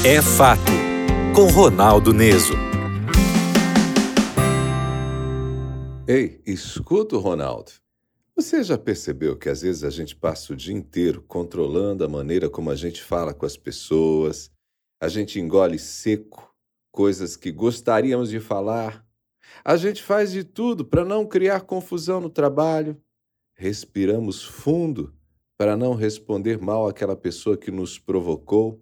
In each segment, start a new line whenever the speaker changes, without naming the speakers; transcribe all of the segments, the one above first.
É Fato, com Ronaldo Neso.
Ei, escuta o Ronaldo. Você já percebeu que às vezes a gente passa o dia inteiro controlando a maneira como a gente fala com as pessoas, a gente engole seco coisas que gostaríamos de falar, a gente faz de tudo para não criar confusão no trabalho, respiramos fundo para não responder mal àquela pessoa que nos provocou,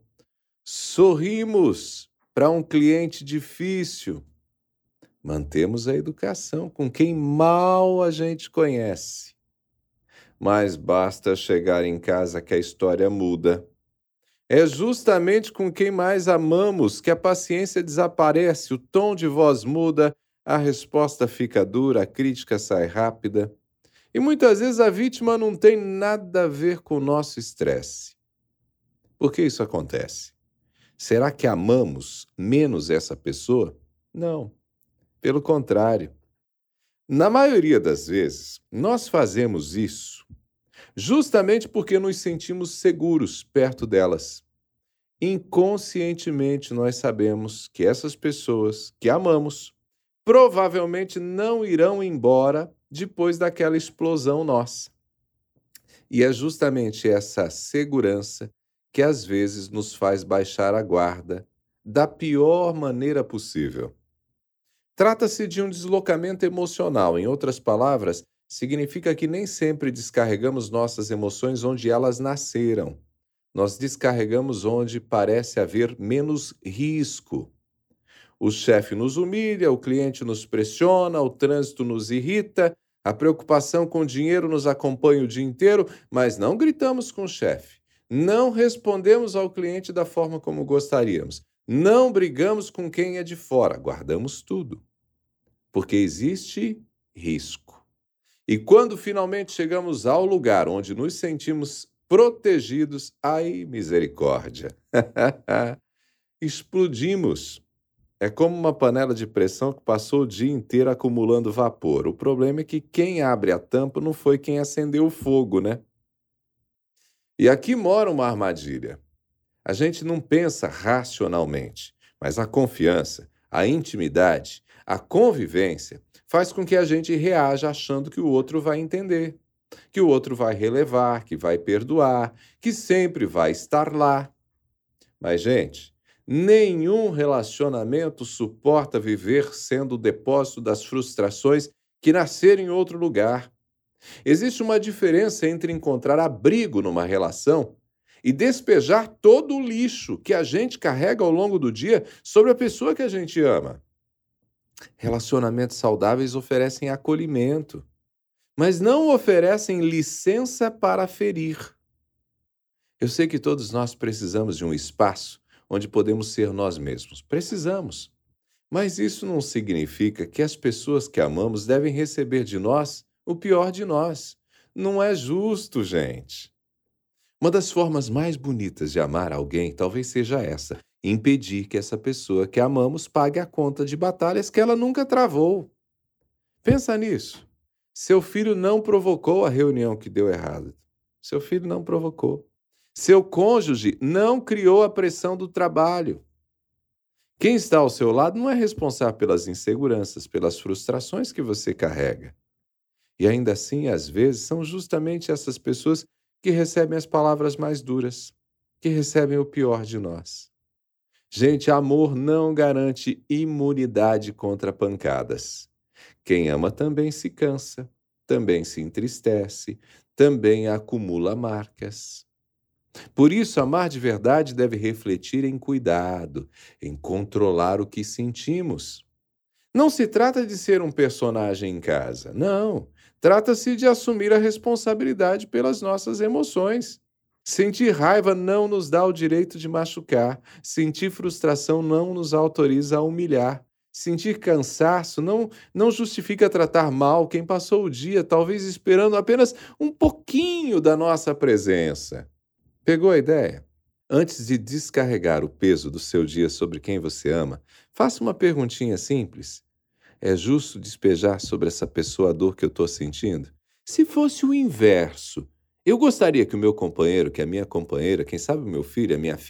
sorrimos para um cliente difícil, mantemos a educação com quem mal a gente conhece. Mas basta chegar em casa que a história muda. É justamente com quem mais amamos que a paciência desaparece, o tom de voz muda, a resposta fica dura, a crítica sai rápida. E muitas vezes a vítima não tem nada a ver com o nosso estresse. Por que isso acontece? Será que amamos menos essa pessoa? Não. Pelo contrário. Na maioria das vezes, nós fazemos isso justamente porque nos sentimos seguros perto delas. Inconscientemente, nós sabemos que essas pessoas que amamos provavelmente não irão embora depois daquela explosão nossa. E é justamente essa segurança que às vezes nos faz baixar a guarda da pior maneira possível. Trata-se de um deslocamento emocional. Em outras palavras, significa que nem sempre descarregamos nossas emoções onde elas nasceram. Nós descarregamos onde parece haver menos risco. O chefe nos humilha, o cliente nos pressiona, o trânsito nos irrita, a preocupação com o dinheiro nos acompanha o dia inteiro, mas não gritamos com o chefe. Não respondemos ao cliente da forma como gostaríamos. Não brigamos com quem é de fora, guardamos tudo. Porque existe risco. E quando finalmente chegamos ao lugar onde nos sentimos protegidos, ai, misericórdia! Explodimos. É como uma panela de pressão que passou o dia inteiro acumulando vapor. O problema é que quem abre a tampa não foi quem acendeu o fogo, né? E aqui mora uma armadilha. A gente não pensa racionalmente, mas a confiança, a intimidade, a convivência faz com que a gente reaja achando que o outro vai entender, que o outro vai relevar, que vai perdoar, que sempre vai estar lá. Mas, gente, nenhum relacionamento suporta viver sendo o depósito das frustrações que nasceram em outro lugar. Existe uma diferença entre encontrar abrigo numa relação e despejar todo o lixo que a gente carrega ao longo do dia sobre a pessoa que a gente ama. Relacionamentos saudáveis oferecem acolhimento, mas não oferecem licença para ferir. Eu sei que todos nós precisamos de um espaço onde podemos ser nós mesmos. Precisamos. Mas isso não significa que as pessoas que amamos devem receber de nós o pior de nós. Não é justo, gente. Uma das formas mais bonitas de amar alguém talvez seja essa: impedir que essa pessoa que amamos pague a conta de batalhas que ela nunca travou. Pensa nisso. Seu filho não provocou a reunião que deu errado. Seu filho não provocou. Seu cônjuge não criou a pressão do trabalho. Quem está ao seu lado não é responsável pelas inseguranças, pelas frustrações que você carrega. E ainda assim, às vezes, são justamente essas pessoas que recebem as palavras mais duras, que recebem o pior de nós. Gente, amor não garante imunidade contra pancadas. Quem ama também se cansa, também se entristece, também acumula marcas. Por isso, amar de verdade deve refletir em cuidado, em controlar o que sentimos. Não se trata de ser um personagem em casa, não. Trata-se de assumir a responsabilidade pelas nossas emoções. Sentir raiva não nos dá o direito de machucar. Sentir frustração não nos autoriza a humilhar. Sentir cansaço não justifica tratar mal quem passou o dia, talvez esperando apenas um pouquinho da nossa presença. Pegou a ideia? Antes de descarregar o peso do seu dia sobre quem você ama, faça uma perguntinha simples. É justo despejar sobre essa pessoa a dor que eu estou sentindo? Se fosse o inverso, eu gostaria que o meu companheiro, que a minha companheira, quem sabe o meu filho, a minha filha,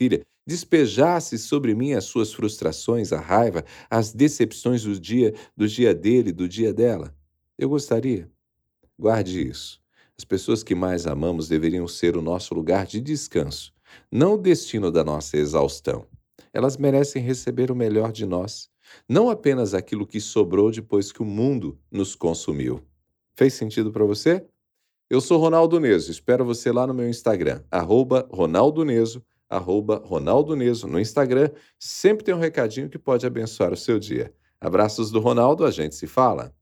despejasse sobre mim as suas frustrações, a raiva, as decepções do dia dele, do dia dela? Eu gostaria. Guarde isso. As pessoas que mais amamos deveriam ser o nosso lugar de descanso, não o destino da nossa exaustão. Elas merecem receber o melhor de nós, não apenas aquilo que sobrou depois que o mundo nos consumiu. Fez sentido para você? Eu sou Ronaldo Neso, espero você lá no meu Instagram, @Ronaldo Neso, @Ronaldo Neso no Instagram. Sempre tem um recadinho que pode abençoar o seu dia. Abraços do Ronaldo, a gente se fala.